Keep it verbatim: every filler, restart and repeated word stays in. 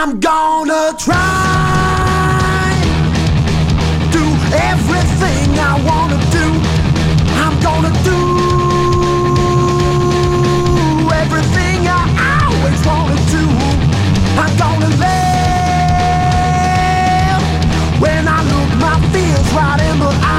I'm gonna try, do everything I wanna do. I'm gonna do everything I always wanna do. I'm gonna live when I look my fears right in the eye.